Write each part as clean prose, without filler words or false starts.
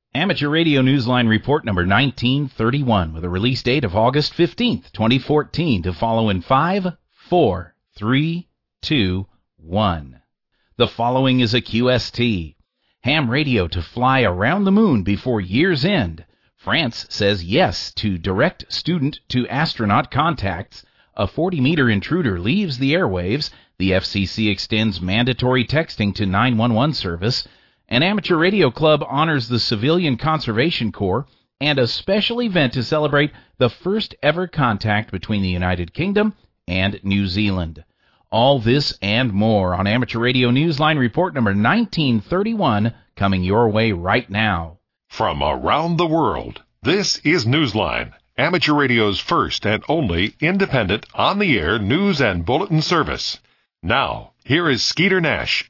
Amateur Radio Newsline Report number 1931 with a release date of August 15th, 2014 to follow in 5, 4, 3, 2, 1. The following is a QST. Ham radio to fly around the moon before year's end. France says yes to direct student-to-astronaut contacts. A 40-meter intruder leaves the airwaves. The FCC extends mandatory texting to 911 service. An amateur radio club honors the Civilian Conservation Corps, and a special event to celebrate the first ever contact between the United Kingdom and New Zealand. All this and more on Amateur Radio Newsline Report number 1931, coming your way right now. From around the world, this is Newsline, Amateur Radio's first and only independent, on-the-air news and bulletin service. Now, here is Skeeter Nash,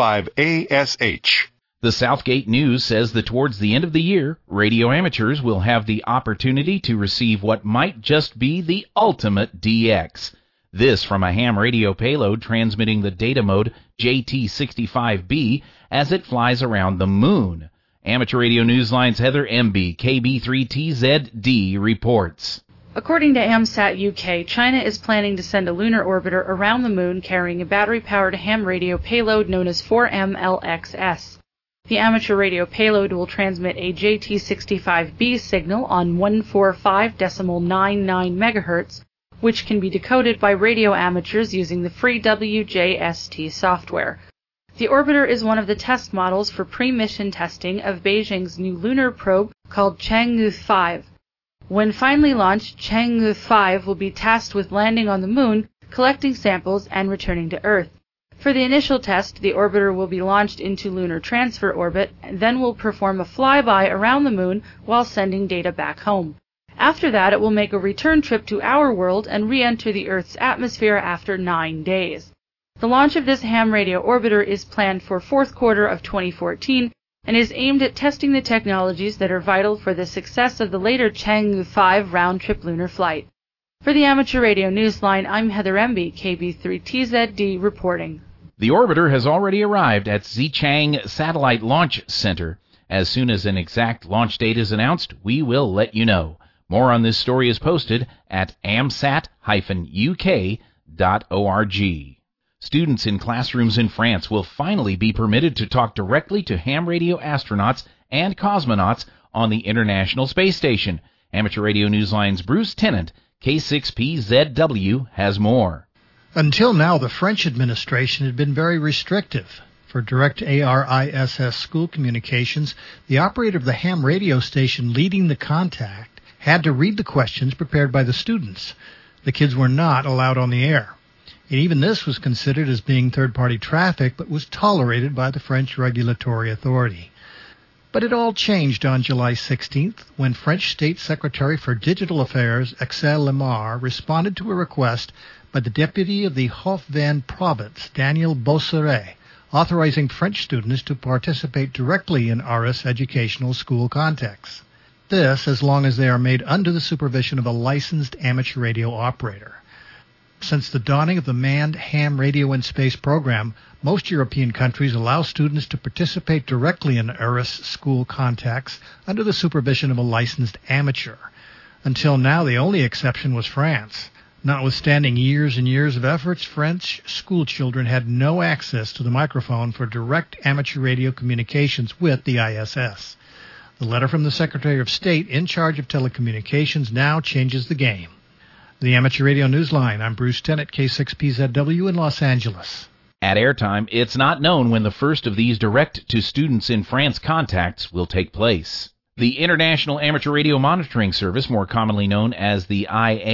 N5ASH. The Southgate News says that towards the end of the year, radio amateurs will have the opportunity to receive what might just be the ultimate DX. This from a ham radio payload transmitting the data mode JT65B as it flies around the moon. Amateur Radio Newsline's Heather Emby, KB3TZD, reports. According to AMSAT UK, China is planning to send a lunar orbiter around the moon carrying a battery-powered ham radio payload known as 4MLXS. The amateur radio payload will transmit a JT65B signal on 145.99 MHz, which can be decoded by radio amateurs using the free WJST software. The orbiter is one of the test models for pre-mission testing of Beijing's new lunar probe called Chang'e 5. When finally launched, Chang'e 5 will be tasked with landing on the moon, collecting samples, and returning to Earth. For the initial test, the orbiter will be launched into lunar transfer orbit, and then will perform a flyby around the moon while sending data back home. After that, it will make a return trip to our world and re-enter the Earth's atmosphere after 9 days. The launch of this ham radio orbiter is planned for fourth quarter of 2014 and is aimed at testing the technologies that are vital for the success of the later Chang'e 5 round-trip lunar flight. For the Amateur Radio Newsline, I'm Heather Emby, KB3TZD, reporting. The orbiter has already arrived at Xichang Satellite Launch Center. As soon as an exact launch date is announced, we will let you know. More on this story is posted at amsat-uk.org. Students in classrooms in France will finally be permitted to talk directly to ham radio astronauts and cosmonauts on the International Space Station. Amateur Radio Newsline's Bruce Tennant, K6PZW, has more. Until now, the French administration had been very restrictive. For direct ARISS school communications, the operator of the ham radio station leading the contact had to read the questions prepared by the students. The kids were not allowed on the air. And even this was considered as being third-party traffic, but was tolerated by the French regulatory authority. But it all changed on July 16th when French State Secretary for Digital Affairs Axel Lemar responded to a request by the deputy of the Haut-Vin province, Daniel Bosseret, authorizing French students to participate directly in ARISS educational school contacts. This, as long as they are made under the supervision of a licensed amateur radio operator. Since the dawning of the manned ham radio in space program, most European countries allow students to participate directly in ARISS school contacts under the supervision of a licensed amateur. Until now, the only exception was France. Notwithstanding years and years of efforts, French school children had no access to the microphone for direct amateur radio communications with the ISS. The letter from the Secretary of State in charge of telecommunications now changes the game. The Amateur Radio Newsline, I'm Bruce Tennant, K6PZW in Los Angeles. At airtime, it's not known when the first of these direct-to-students in France contacts will take place. The International Amateur Radio Monitoring Service, more commonly known as the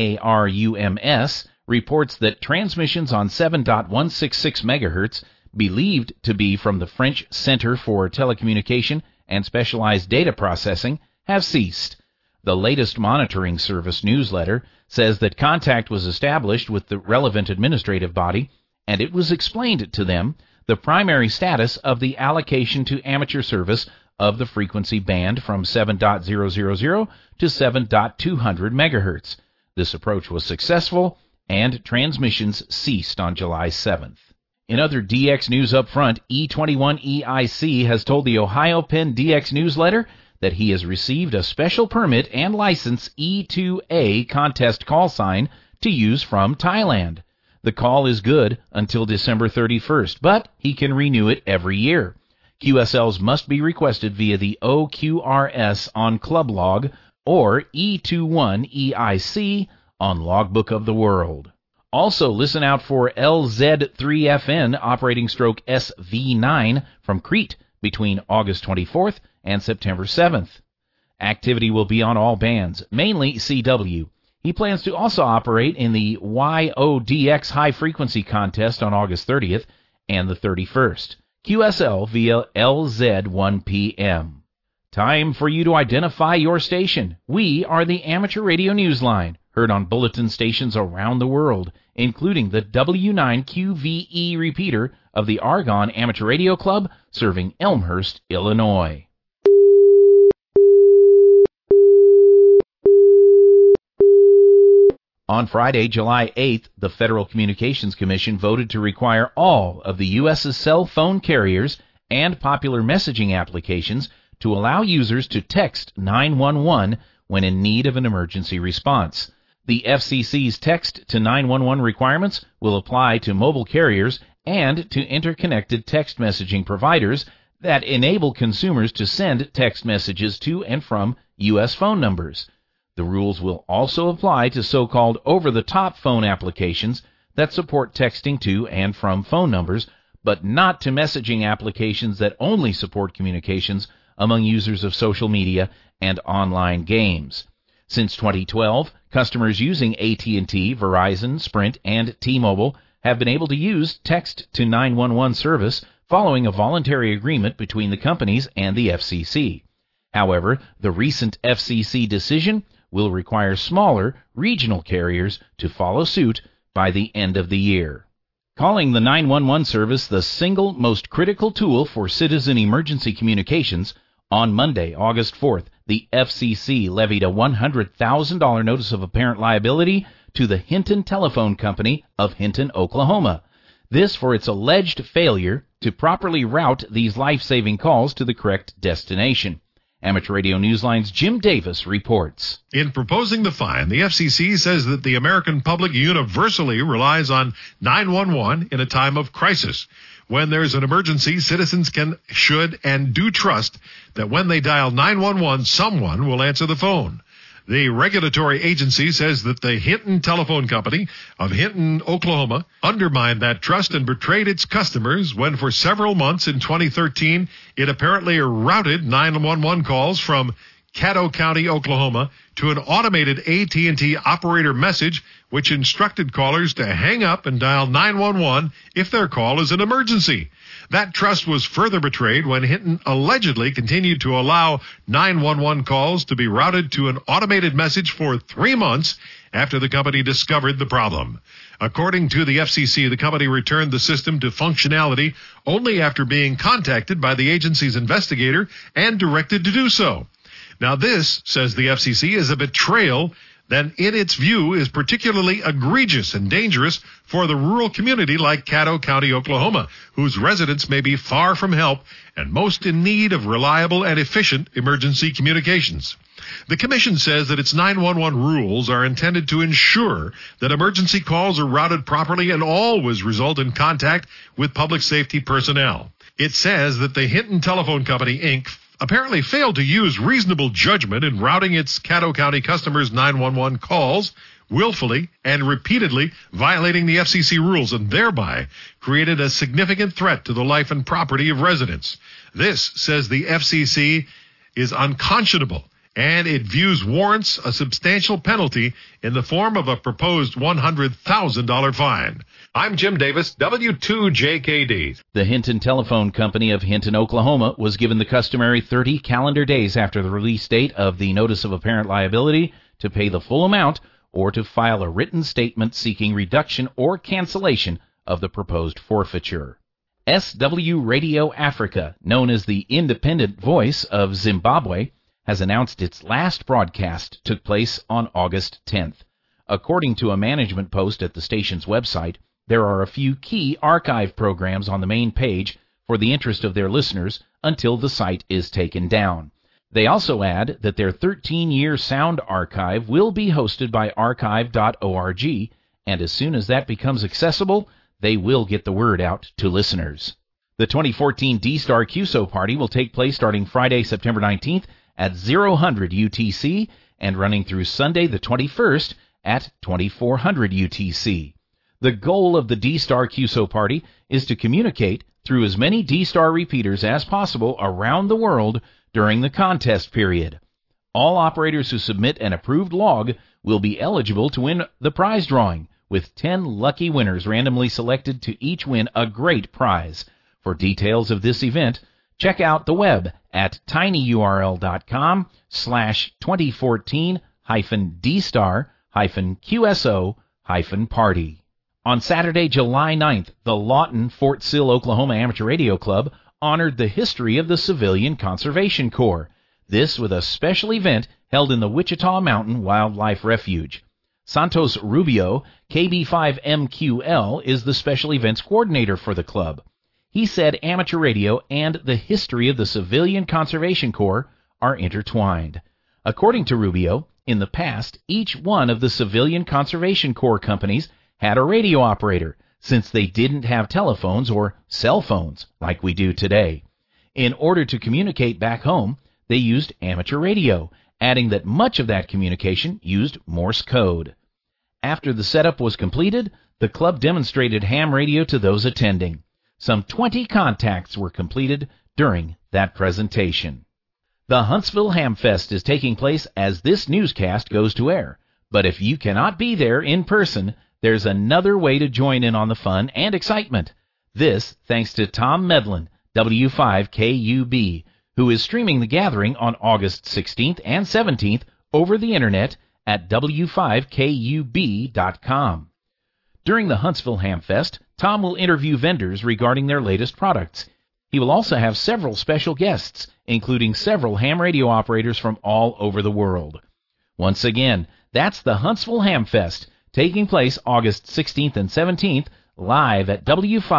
IARUMS, reports that transmissions on 7.166 MHz, believed to be from the French Center for Telecommunication and Specialized Data Processing, have ceased. The latest monitoring service newsletter says that contact was established with the relevant administrative body, and it was explained to them the primary status of the allocation to amateur service of the frequency band from 7.000 to 7.200 MHz. This approach was successful, and transmissions ceased on July 7th. In other DX news up front, E21EIC has told the Ohio Penn DX newsletter that he has received a special permit and license E2A contest call sign to use from Thailand. The call is good until December 31st, but he can renew it every year. QSLs must be requested via the OQRS on Club Log or E21EIC on Logbook of the World. Also, listen out for LZ3FN operating stroke SV9 from Crete between August 24th and September 7th. Activity will be on all bands, mainly CW. He plans to also operate in the YODX High Frequency Contest on August 30th and the 31st. QSL via LZ1PM. Time for you to identify your station. We are the Amateur Radio Newsline, heard on bulletin stations around the world, including the W9QVE repeater of the Argonne Amateur Radio Club, serving Elmhurst, Illinois. On Friday, July 8th, the Federal Communications Commission voted to require all of the U.S.'s cell phone carriers and popular messaging applications to allow users to text 911 when in need of an emergency response. The FCC's text to 911 requirements will apply to mobile carriers and to interconnected text messaging providers that enable consumers to send text messages to and from U.S. phone numbers. The rules will also apply to so-called over-the-top phone applications that support texting to and from phone numbers, but not to messaging applications that only support communications among users of social media and online games. Since 2012, customers using AT&T, Verizon, Sprint, and T-Mobile have been able to use Text to 911 service following a voluntary agreement between the companies and the FCC. However, the recent FCC decision will require smaller regional carriers to follow suit by the end of the year. Calling the 911 service the single most critical tool for citizen emergency communications, on Monday, August 4th, the FCC levied a $100,000 notice of apparent liability to the Hinton Telephone Company of Hinton, Oklahoma. This for its alleged failure to properly route these life-saving calls to the correct destination. Amateur Radio Newsline's Jim Davis reports. In proposing the fine, the FCC says that the American public universally relies on 911 in a time of crisis. When there's an emergency, citizens can, should, and do trust that when they dial 911, someone will answer the phone. The regulatory agency says that the Hinton Telephone Company of Hinton, Oklahoma, undermined that trust and betrayed its customers when for several months in 2013, it apparently routed 911 calls from Caddo County, Oklahoma, to an automated AT&T operator message which instructed callers to hang up and dial 911 if their call is an emergency. That trust was further betrayed when Hinton allegedly continued to allow 911 calls to be routed to an automated message for 3 months after the company discovered the problem. According to the FCC, the company returned the system to functionality only after being contacted by the agency's investigator and directed to do so. Now this, says the FCC, is a betrayal that in its view is particularly egregious and dangerous for the rural community like Caddo County, Oklahoma, whose residents may be far from help and most in need of reliable and efficient emergency communications. The Commission says that its 911 rules are intended to ensure that emergency calls are routed properly and always result in contact with public safety personnel. It says that the Hinton Telephone Company, Inc., apparently failed to use reasonable judgment in routing its Caddo County customers' 911 calls, willfully and repeatedly violating the FCC rules, and thereby created a significant threat to the life and property of residents. This, says the FCC, is unconscionable, and it views warrants a substantial penalty in the form of a proposed $100,000 fine. I'm Jim Davis, W2JKD. The Hinton Telephone Company of Hinton, Oklahoma, was given the customary 30 calendar days after the release date of the Notice of Apparent Liability to pay the full amount or to file a written statement seeking reduction or cancellation of the proposed forfeiture. SW Radio Africa, known as the Independent Voice of Zimbabwe, has announced its last broadcast took place on August 10th. According to a management post at the station's website, there are a few key archive programs on the main page for the interest of their listeners until the site is taken down. They also add that their 13-year sound archive will be hosted by archive.org, and as soon as that becomes accessible, they will get the word out to listeners. The 2014 D-Star QSO party will take place starting Friday, September 19th at 0000 UTC and running through Sunday the 21st at 2400 UTC. The goal of the D-Star QSO party is to communicate through as many D-Star repeaters as possible around the world during the contest period. All operators who submit an approved log will be eligible to win the prize drawing, with 10 lucky winners randomly selected to each win a great prize. For details of this event, check out the web at tinyurl.com/2014-D-Star-QSO-party. On Saturday, July 9th, the Lawton Fort Sill, Oklahoma Amateur Radio Club honored the history of the Civilian Conservation Corps. This with a special event held in the Wichita Mountain Wildlife Refuge. Santos Rubio, KB5MQL, is the special events coordinator for the club. He said amateur radio and the history of the Civilian Conservation Corps are intertwined. According to Rubio, in the past, each one of the Civilian Conservation Corps companies had a radio operator, since they didn't have telephones or cell phones like we do today. In order to communicate back home, they used amateur radio, adding that much of that communication used Morse code. After the setup was completed, the club demonstrated ham radio to those attending. Some 20 contacts were completed during that presentation. The Huntsville Ham Fest is taking place as this newscast goes to air, but if you cannot be there in person, there's another way to join in on the fun and excitement. This thanks to Tom Medlin, W5KUB, who is streaming the gathering on August 16th and 17th over the internet at W5KUB.com. During the Huntsville Ham Fest, Tom will interview vendors regarding their latest products. He will also have several special guests, including several ham radio operators from all over the world. Once again, that's the Huntsville Ham Fest, taking place August 16th and 17th, live at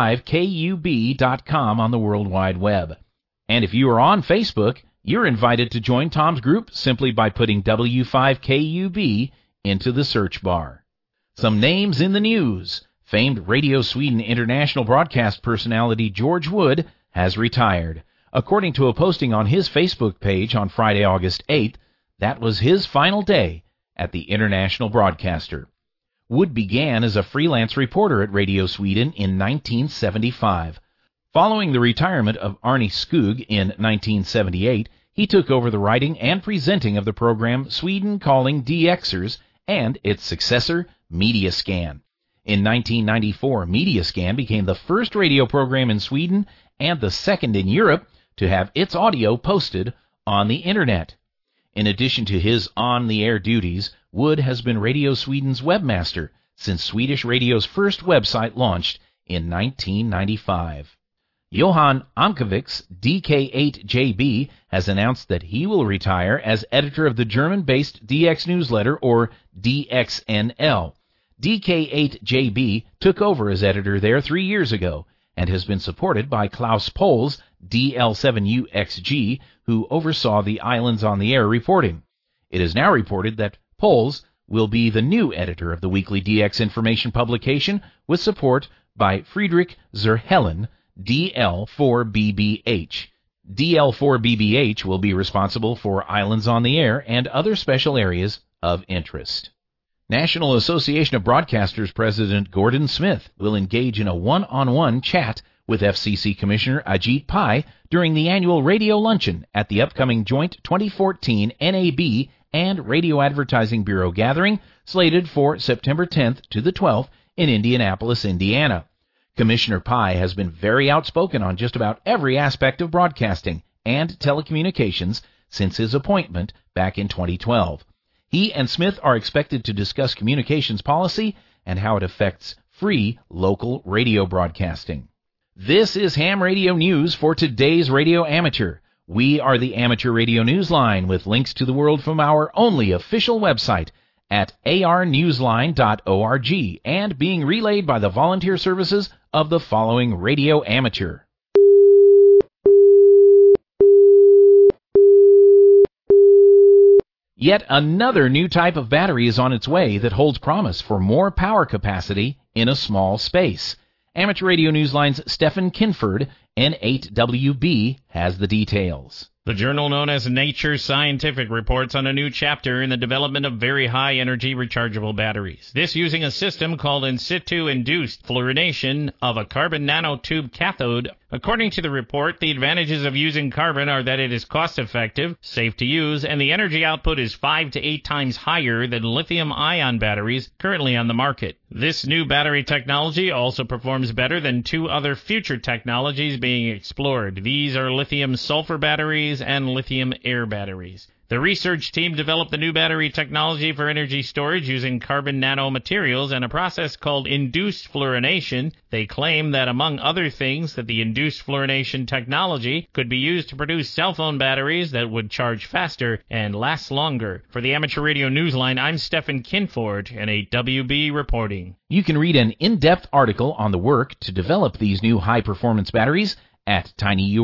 W5KUB.com on the World Wide Web. And if you are on Facebook, you're invited to join Tom's group simply by putting W5KUB into the search bar. Some names in the news. Famed Radio Sweden international broadcast personality George Wood has retired. According to a posting on his Facebook page on Friday, August 8th, that was his final day at the international broadcaster. Wood began as a freelance reporter at Radio Sweden in 1975. Following the retirement of Arne Skog in 1978, he took over the writing and presenting of the program Sweden Calling DXers and its successor, Mediascan. In 1994, Mediascan became the first radio program in Sweden and the second in Europe to have its audio posted on the Internet. In addition to his on-the-air duties, Wood has been Radio Sweden's webmaster since Swedish radio's first website launched in 1995. Johan Amkovics, DK8JB, has announced that he will retire as editor of the German-based DX newsletter, or DXNL. DK8JB took over as editor there 3 years ago and has been supported by Klaus Pols, DL7UXG, who oversaw the Islands on the Air reporting. It is now reported that Pols will be the new editor of the weekly DX information publication with support by Friedrich Zerhellen, DL4BBH. DL4BBH will be responsible for Islands on the Air and other special areas of interest. National Association of Broadcasters President Gordon Smith will engage in a one-on-one chat with FCC Commissioner Ajit Pai during the annual radio luncheon at the upcoming joint 2014 NAB and Radio Advertising Bureau gathering slated for September 10th to the 12th in Indianapolis, Indiana. Commissioner Pai has been very outspoken on just about every aspect of broadcasting and telecommunications since his appointment back in 2012. He and Smith are expected to discuss communications policy and how it affects free local radio broadcasting. This is Ham Radio News for today's Radio Amateur. We are the Amateur Radio Newsline with links to the world from our only official website at arnewsline.org and being relayed by the volunteer services of the following Radio Amateur. Yet another new type of battery is on its way that holds promise for more power capacity in a small space. Amateur Radio Newsline's Stephen Kinford, N8WB, has the details. The journal known as Nature Scientific reports on a new chapter in the development of very high-energy rechargeable batteries. This using a system called in situ induced fluorination of a carbon nanotube cathode. According to the report, the advantages of using carbon are that it is cost-effective, safe to use, and the energy output is 5 to 8 times higher than lithium-ion batteries currently on the market. This new battery technology also performs better than 2 other future technologies being explored. These are lithium-sulfur batteries and lithium-air batteries. The research team developed the new battery technology for energy storage using carbon nanomaterials and a process called induced fluorination. They claim that, among other things, that the induced fluorination technology could be used to produce cell phone batteries that would charge faster and last longer. For the Amateur Radio Newsline, I'm Stephen Kinford, N8WB reporting. You can read an in-depth article on the work to develop these new high-performance batteries at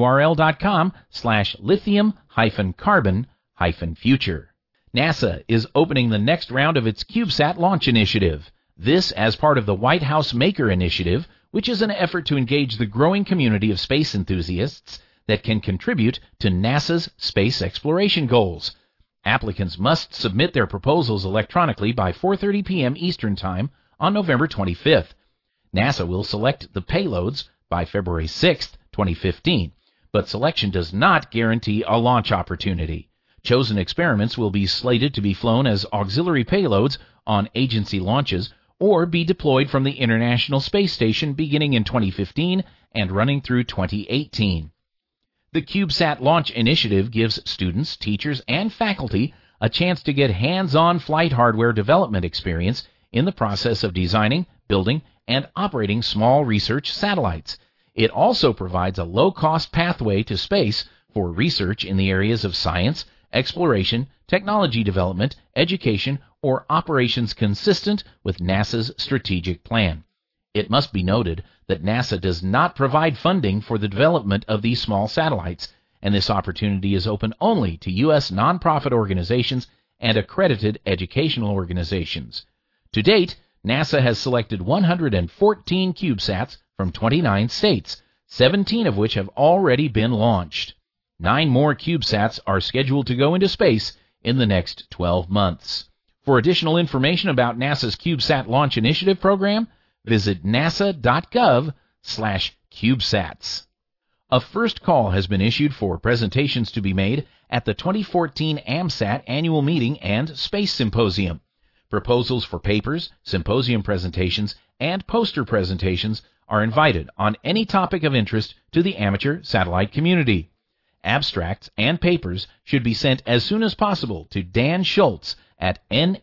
tinyurl.com/lithium-carbon-future. NASA is opening the next round of its CubeSat launch initiative. This as part of the White House Maker Initiative, which is an effort to engage the growing community of space enthusiasts that can contribute to NASA's space exploration goals. Applicants must submit their proposals electronically by 4:30 p.m. Eastern Time on November 25th. NASA will select the payloads by February 6th, 2015, but selection does not guarantee a launch opportunity. Chosen experiments will be slated to be flown as auxiliary payloads on agency launches or be deployed from the International Space Station beginning in 2015 and running through 2018. The CubeSat Launch Initiative gives students, teachers, and faculty a chance to get hands-on flight hardware development experience in the process of designing, building, and operating small research satellites. It also provides a low-cost pathway to space for research in the areas of science, exploration, technology development, education, or operations consistent with NASA's strategic plan. It must be noted that NASA does not provide funding for the development of these small satellites, and this opportunity is open only to U.S. nonprofit organizations and accredited educational organizations. To date, NASA has selected 114 CubeSats from 29 states, 17 of which have already been launched. 9 more CubeSats are scheduled to go into space in the next 12 months. For additional information about NASA's CubeSat Launch Initiative program, visit nasa.gov/CubeSats. A first call has been issued for presentations to be made at the 2014 AMSAT Annual Meeting and Space Symposium. Proposals for papers, symposium presentations, and poster presentations are invited on any topic of interest to the amateur satellite community. Abstracts and papers should be sent as soon as possible to Dan Schultz at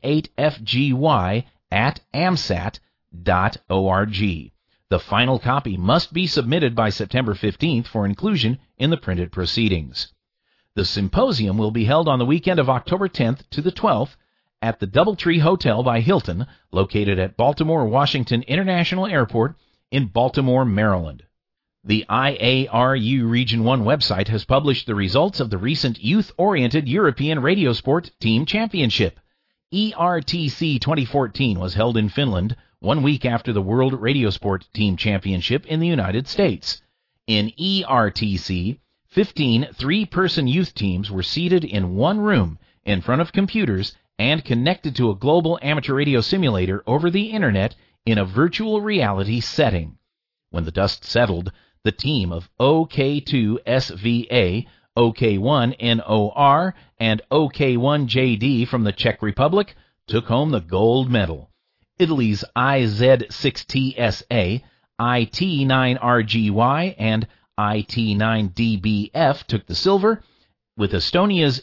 n8fgy@amsat.org. The final copy must be submitted by September 15th for inclusion in the printed proceedings. The symposium will be held on the weekend of October 10th to the 12th at the Doubletree Hotel by Hilton, located at Baltimore-Washington International Airport in Baltimore, Maryland. The IARU Region 1 website has published the results of the recent youth-oriented European Radiosport Team Championship. ERTC 2014 was held in Finland 1 week after the World Radiosport Team Championship in the United States. In ERTC, 15 three-person youth teams were seated in one room in front of computers and connected to a global amateur radio simulator over the Internet in a virtual reality setting. When the dust settled, the team of OK2SVA, OK1NOR, and OK1JD from the Czech Republic took home the gold medal. Italy's IZ6TSA, IT9RGY, and IT9DBF took the silver, with Estonia's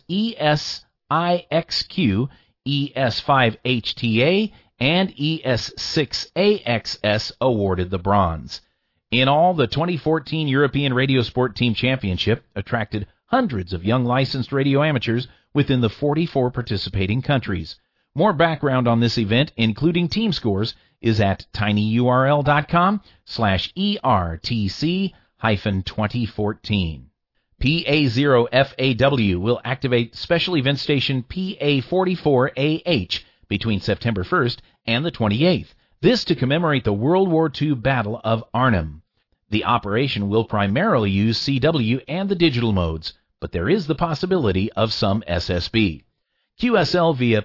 ESIXQ, ES5HTA, and ES6AXS awarded the bronze. In all, the 2014 European Radiosport Team Championship attracted hundreds of young licensed radio amateurs within the 44 participating countries. More background on this event, including team scores, is at tinyurl.com/ERTC-2014. PA0FAW will activate Special Event Station PA44AH between September 1st and the 28th. This to commemorate the World War II Battle of Arnhem. The operation will primarily use CW and the digital modes, but there is the possibility of some SSB. QSL via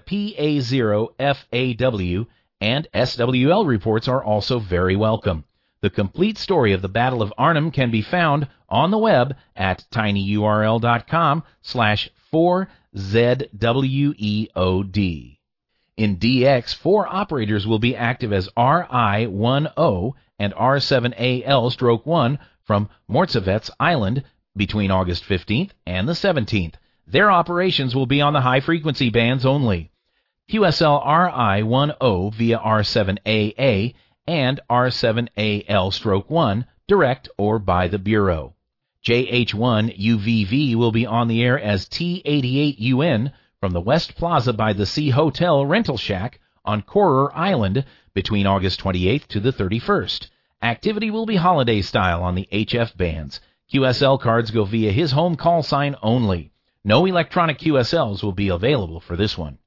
PA0FAW and SWL reports are also very welcome. The complete story of the Battle of Arnhem can be found on the web at tinyurl.com/4ZWEOD. In DX, 4 operators will be active as RI-10 and R7AL-1 from Mortsevets Island between August 15th and the 17th. Their operations will be on the high-frequency bands only. QSL RI-10 via R7AA and R7AL-1 direct or by the Bureau. JH1 UVV will be on the air as T88UN from the West Plaza by the Sea Hotel Rental Shack on Corer Island between August 28th to the 31st. Activity will be holiday style on the HF bands. QSL cards go via his home call sign only. No electronic QSLs will be available for this one.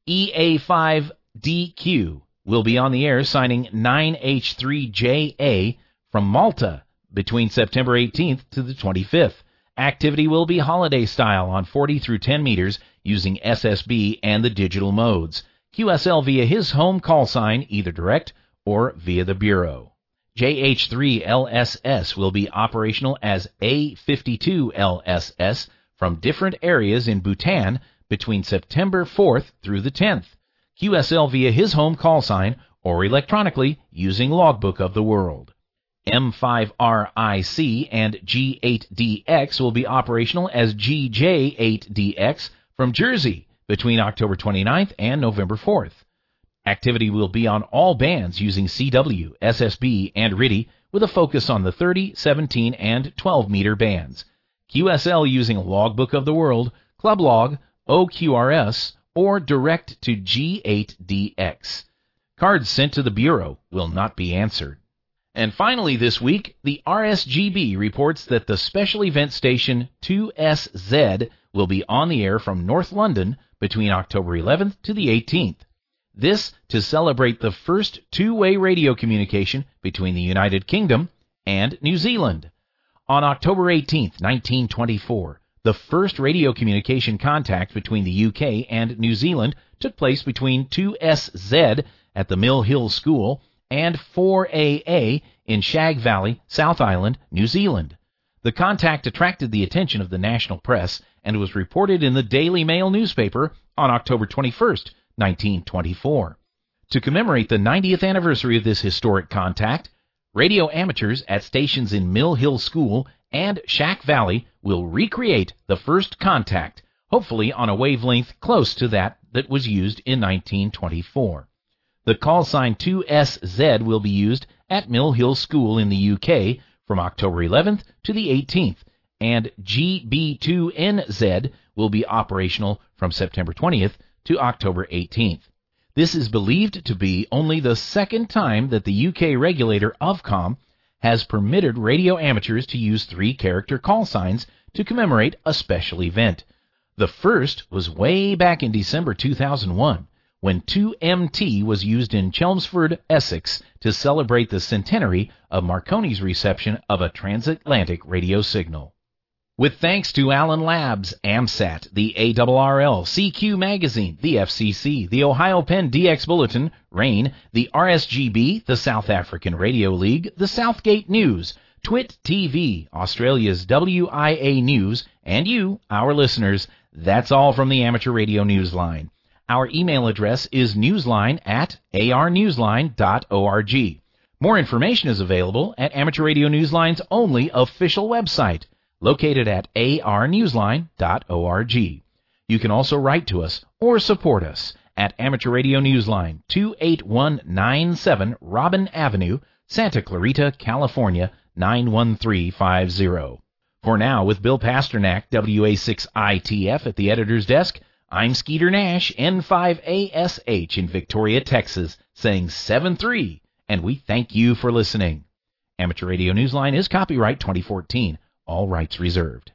EA5DQ will be on the air signing 9H3JA from Malta between September 18th to the 25th. Activity will be holiday style on 40 through 10 meters using SSB and the digital modes. QSL via his home call sign, either direct or via the Bureau. JH3LSS will be operational as A52LSS from different areas in Bhutan between September 4th through the 10th. QSL via his home call sign or electronically using Logbook of the World. M5RIC and G8DX will be operational as GJ8DX from Jersey between October 29th and November 4th. Activity will be on all bands using CW, SSB, and RTTY with a focus on the 30, 17, and 12-meter bands. QSL using Logbook of the World, Club Log, OQRS, or direct to G8DX. Cards sent to the Bureau will not be answered. And finally this week, the RSGB reports that the special event station 2SZ will be on the air from North London between October 11th to the 18th. This to celebrate the first two-way radio communication between the United Kingdom and New Zealand. On October 18th, 1924, the first radio communication contact between the UK and New Zealand took place between 2SZ at the Mill Hill School and 4AA in Shag Valley, South Island, New Zealand. The contact attracted the attention of the national press and was reported in the Daily Mail newspaper on October 21st, 1924. To commemorate the 90th anniversary of this historic contact, radio amateurs at stations in Mill Hill School and Shack Valley will recreate the first contact, hopefully on a wavelength close to that was used in 1924. The call sign 2SZ will be used at Mill Hill School in the UK from October 11th to the 18th, and GB2NZ will be operational from September 20th to October 18th. This is believed to be only the second time that the UK regulator Ofcom has permitted radio amateurs to use 3-character call signs to commemorate a special event. The first was way back in December 2001, when 2MT was used in Chelmsford, Essex, to celebrate the centenary of Marconi's reception of a transatlantic radio signal. With thanks to Allen Labs, AMSAT, the ARRL, CQ Magazine, the FCC, the Ohio Penn DX Bulletin, RAIN, the RSGB, the South African Radio League, the Southgate News, Twit TV, Australia's WIA News, and you, our listeners, that's all from the Amateur Radio Newsline. Our email address is newsline@arnewsline.org. More information is available at Amateur Radio Newsline's only official website, located at arnewsline.org. You can also write to us or support us at Amateur Radio Newsline, 28197 Robin Avenue, Santa Clarita, California, 91350. For now, with Bill Pasternak, WA6ITF at the editor's desk, I'm Skeeter Nash, N5ASH in Victoria, Texas, saying 7-3, and we thank you for listening. Amateur Radio Newsline is copyright 2014. All rights reserved.